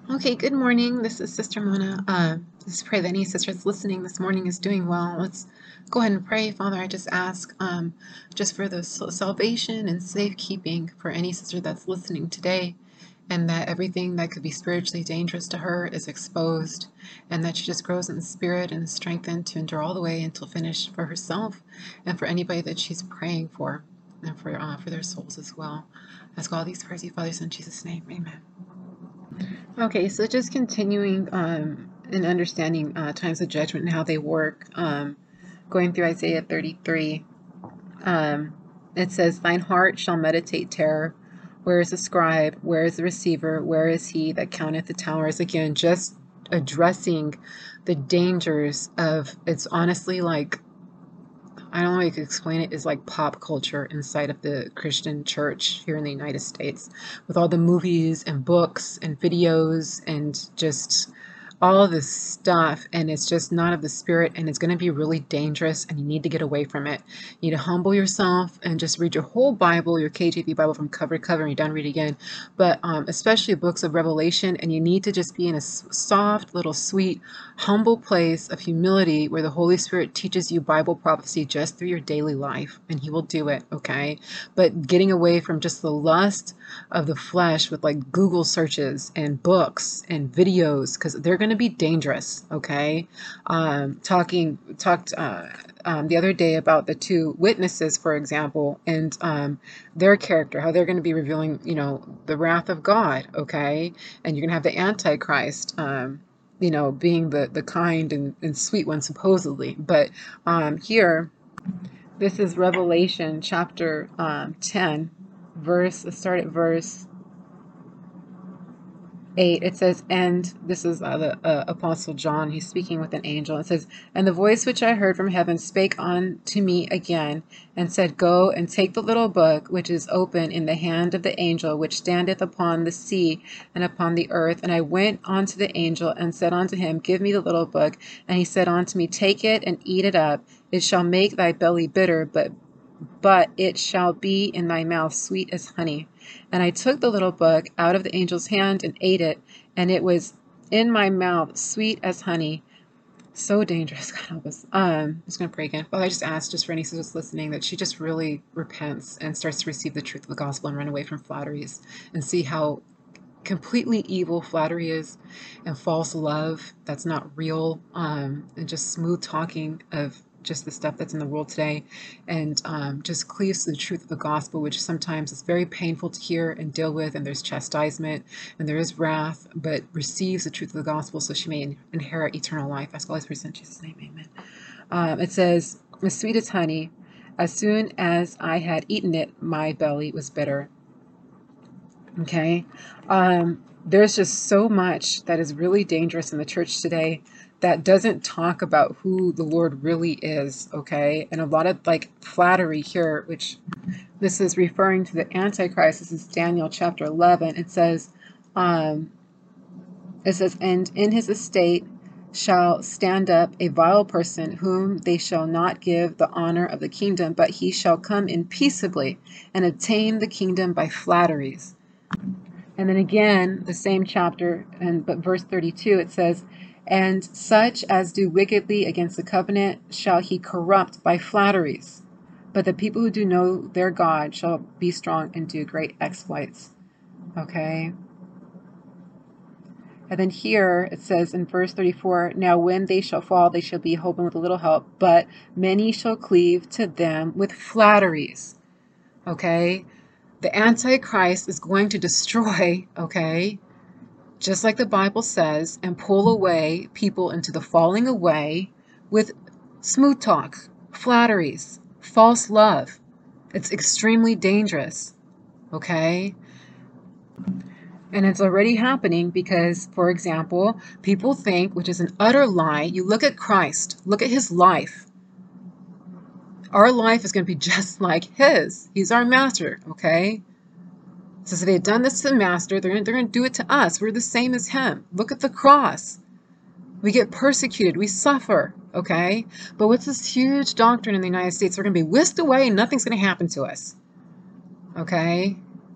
Okay, good morning. This is Sister Mona. Just pray that any sister that's listening this morning is doing well. Let's go ahead and pray. Father, I just ask just for the salvation and safekeeping for any sister that's listening today, and that everything that could be spiritually dangerous to her is exposed, and that she just grows in spirit and is strengthened to endure all the way until finish for herself and for anybody that she's praying for, and for their souls as well. I ask all these prayers, Father, in Jesus' name. Amen. Okay, so just continuing and understanding times of judgment and how they work, going through Isaiah 33, um, it says, "Thine heart shall meditate terror. Where is the scribe? Where is the receiver? Where is he that counteth the towers?" Again, just addressing the dangers of, it's honestly like, I don't know how you could explain it, is like pop culture inside of the Christian church here in the United States, with all the movies and books and videos and just all of this stuff, and it's just not of the spirit, and it's going to be really dangerous, and you need to get away from it. You need to humble yourself and just read your whole Bible, your KJV Bible, from cover to cover, and you're done read again. But especially books of Revelation, and you need to just be in a soft, little, sweet, humble place of humility where the Holy Spirit teaches you Bible prophecy just through your daily life, and He will do it, okay? But getting away from just the lust of the flesh with like Google searches and books and videos, because they're going to be dangerous, okay? Talked the other day about the two witnesses, for example, and their character, how they're going to be revealing, the wrath of God, okay? And you're going to have the Antichrist, being the kind and sweet one, supposedly. But here, this is Revelation chapter 10, let's start at verse 8. It says, and this is the Apostle John, he's speaking with an angel. It says, "And the voice which I heard from heaven spake unto me again, and said, Go and take the little book which is open in the hand of the angel which standeth upon the sea and upon the earth. And I went unto the angel and said unto him, Give me the little book. And he said unto me, Take it and eat it up. It shall make thy belly bitter, but it shall be in thy mouth sweet as honey. And I took the little book out of the angel's hand and ate it, and it was in my mouth sweet as honey." So dangerous. God help us. I'm just going to pray again. Father, I just ask just for any sisters listening that she just really repents and starts to receive the truth of the gospel and run away from flatteries and see how completely evil flattery is, and false love that's not real, and just smooth talking of just the stuff that's in the world today, and just cleaves to the truth of the gospel, which sometimes is very painful to hear and deal with, and there's chastisement and there is wrath, but receives the truth of the gospel so she may inherit eternal life. I ask all these prayers in Jesus' name, amen. It says, "As sweet as honey, as soon as I had eaten it, my belly was bitter." Okay. There's just so much that is really dangerous in the church today that doesn't talk about who the Lord really is. Okay. And a lot of like flattery here, which this is referring to the Antichrist. This is Daniel chapter 11. Um, it says, "And in his estate shall stand up a vile person, whom they shall not give the honor of the kingdom, but he shall come in peaceably and obtain the kingdom by flatteries." And then again, the same chapter, but verse 32, it says, "And such as do wickedly against the covenant shall he corrupt by flatteries. But the people who do know their God shall be strong and do great exploits." Okay. And then here it says in verse 34, "Now when they shall fall, they shall be holpen with a little help, but many shall cleave to them with flatteries." Okay. The Antichrist is going to destroy, okay, just like the Bible says, and pull away people into the falling away with smooth talk, flatteries, false love. It's extremely dangerous, okay? And it's already happening because, for example, people think, which is an utter lie, you look at Christ, look at his life. Our life is going to be just like his. He's our master, okay? So if they had done this to the master, they're going to do it to us. We're the same as him. Look at the cross. We get persecuted. We suffer, okay? But what's this huge doctrine in the United States? We're going to be whisked away and nothing's going to happen to us, okay?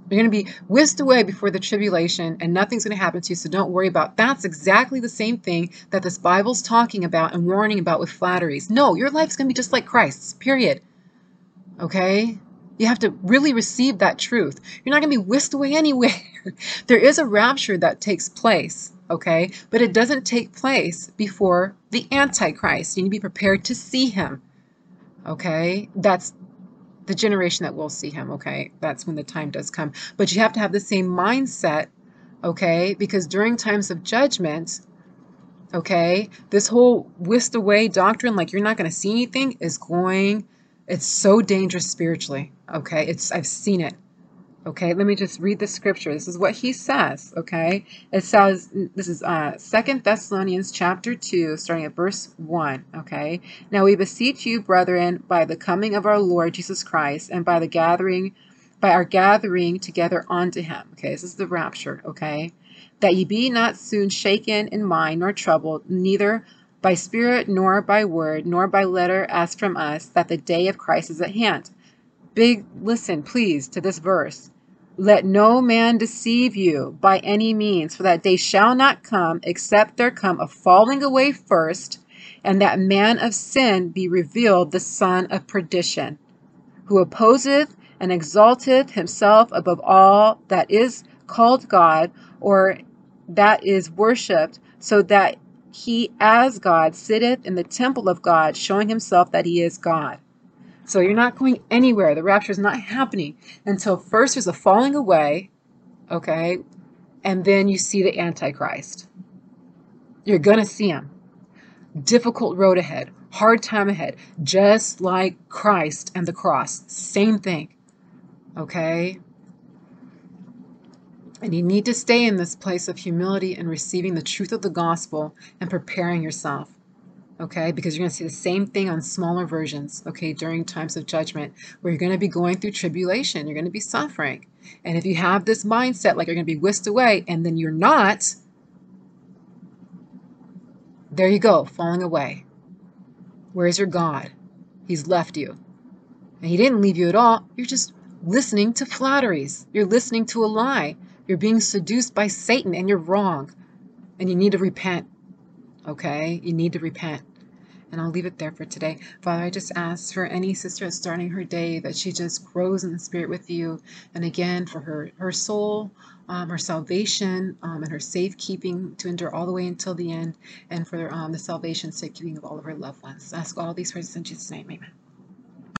You're going to be whisked away before the tribulation and nothing's going to happen to you, so don't worry about. That's exactly the same thing that this Bible's talking about and warning about with flatteries. No, your life's going to be just like Christ's, period. Okay? You have to really receive that truth. You're not going to be whisked away anywhere. There is a rapture that takes place, okay? But it doesn't take place before the Antichrist. You need to be prepared to see him, okay? That's the generation that will see him, okay? That's when the time does come. But you have to have the same mindset, okay? Because during times of judgment, okay, this whole whisked away doctrine, like you're not going to see anything, it's so dangerous spiritually, okay? I've seen it. Okay, let me just read the scripture. This is what he says, okay? It says, this is 2 Thessalonians chapter 2, starting at verse 1, okay? Now we beseech you, brethren, by the coming of our Lord Jesus Christ, and by our gathering together unto him, okay? This is the rapture, okay? That ye be not soon shaken in mind, nor troubled, neither by spirit, nor by word, nor by letter as from us, that the day of Christ is at hand. Listen, please, to this verse. Let no man deceive you by any means, for that day shall not come, except there come a falling away first, and that man of sin be revealed, the son of perdition, who opposeth and exalteth himself above all that is called God, or that is worshipped, so that he as God sitteth in the temple of God, showing himself that he is God. So you're not going anywhere. The rapture is not happening until first there's a falling away, okay? And then you see the Antichrist. You're going to see him. Difficult road ahead, hard time ahead, just like Christ and the cross. Same thing, okay? And you need to stay in this place of humility and receiving the truth of the gospel and preparing yourself. Okay, because you're going to see the same thing on smaller versions, okay, during times of judgment, where you're going to be going through tribulation, you're going to be suffering. And if you have this mindset, like you're going to be whisked away, and then you're not, there you go, falling away. Where's your God? He's left you. And he didn't leave you at all. You're just listening to flatteries. You're listening to a lie. You're being seduced by Satan, and you're wrong. And you need to repent, okay? You need to repent. And I'll leave it there for today. Father, I just ask for any sister that's starting her day that she just grows in the spirit with you. And again, for her soul, her salvation, and her safekeeping to endure all the way until the end. And for the salvation, safekeeping of all of her loved ones. I ask all these prayers in Jesus' name. Amen.